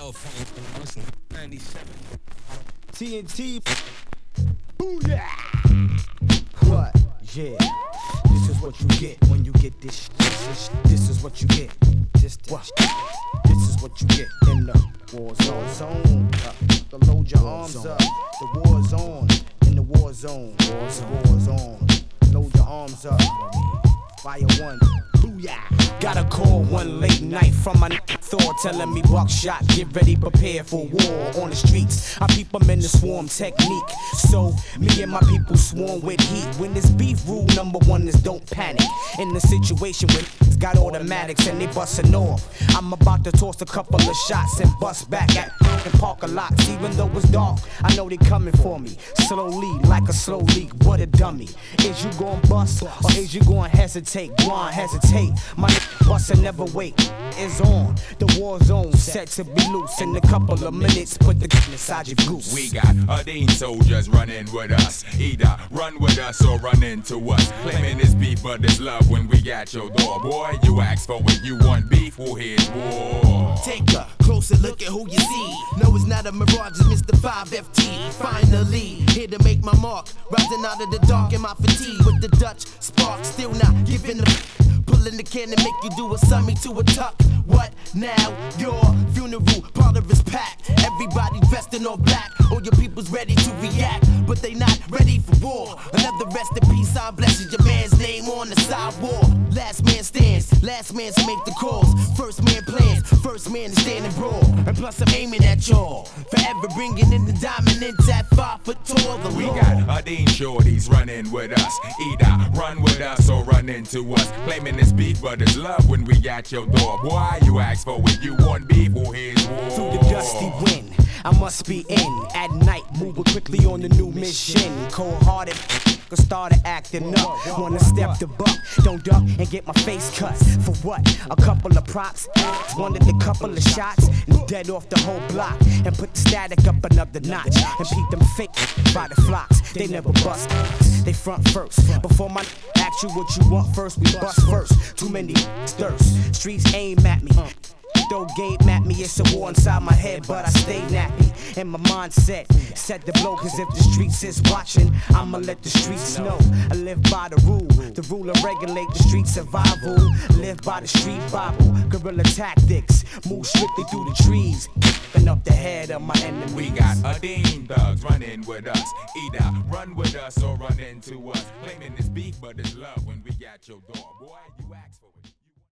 97. TNT. Booyah! What? Yeah. This is what you get when you get this. This is what you get. This is what you get in the war zone. To load your arms up. The war's on. In the war zone. War's on. Load your arms up. Fire one. Booyah! Got a call one late night from my Thor telling me buckshot, get ready, prepare for war on the streets. I peep them in the swarm technique. So me and my people swarm with heat. When this beef, rule number one is don't panic. In the situation when got automatics and they bustin' off, I'm about to toss a couple of shots and bust back at parking lots. Even though it's dark, I know they coming for me. Slowly, like a slow leak, what a dummy. Is you gon' bust or is you gon' hesitate? Go on, hesitate. My bust and never wait is on. The war zone set to be loose in a couple of minutes. Put the inside your goose. We got Ardeen soldiers running with us. Either run with us or run into us. Claiming it's beef, but it's love when we got your door. Boy, you ask for it, you want beef, well here's war. Take a closer look at who you see. No, it's not a mirage, it's Mr. 5FT. Finally, here to make my mark. Rising out of the dark in my fatigue with the Dutch spark. Still not giving the pulling the can and make you do a summy to a tuck. What now? Your funeral parlor is packed. Everybody dressed in all black. All your people's ready to react, but they not ready for war. Another rest in peace, I bless you. Your man's name on the sidewalk. Last man stands, last man to make the calls. First man plans, first man to stand and brawl. And plus I'm aiming at y'all, forever bringing in the diamond intact 5 foot tall. The We Lord. got Ardeen shorties running with us. Either run with us or run into us. Claiming it's beef, but it's love when we got your door. Boy, you ask for it, you want beef, well here's war. Through the dusty wind, I must be in. At night, moving quickly on the new mission. Cold-hearted, started acting up. Wanna step the buck, don't duck and get my face cut. For what? A couple of props, wanted a couple of shots, and dead off the whole block. And put the static up another notch. And peep them fake by the flocks. They never bust, they front first. Before my ask you what you want first, we bust first. Too many thirst, streets aim at me. Throw game at me, it's a war inside my head, but I stay nappy. And my mindset set the blow, cause if the streets is watching, I'ma let the streets know. I live by the rule to regulate the street survival. Live by the street Bible, guerrilla tactics, move strictly through the trees, and up the head of my enemy. We got Ardeen thugs running with us. Either run with us or run into us. Claiming it's beef, but it's love when we got your door. Boy, you ask for it.